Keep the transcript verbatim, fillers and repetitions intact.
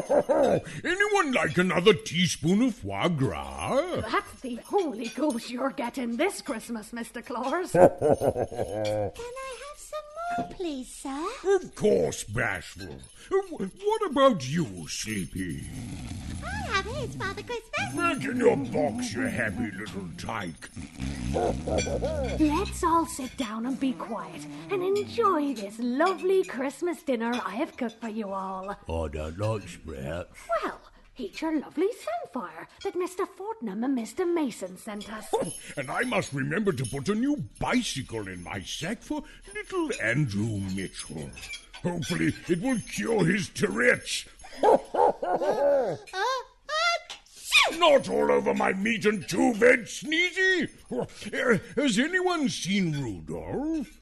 Anyone like another teaspoon of foie gras? That's the only goose you're getting this Christmas, Mister Claus. Can I have some more, please, sir? Of course, Bashful. What about you, Sleepy? I have his, Father Christmas. Back in your box, you happy little tyke. Let's all sit down and be quiet and enjoy this lovely Christmas dinner I have cooked for you all. I don't like sprouts. Well, eat your lovely samphire that Mister Fortnum and Mister Mason sent us. And I must remember to put a new bicycle in my sack for little Andrew Mitchell. Hopefully it will cure his Tourette's. Uh, uh, shoo! Not all over my meat and two-veg, Sneezy. Uh, has anyone seen Rudolph?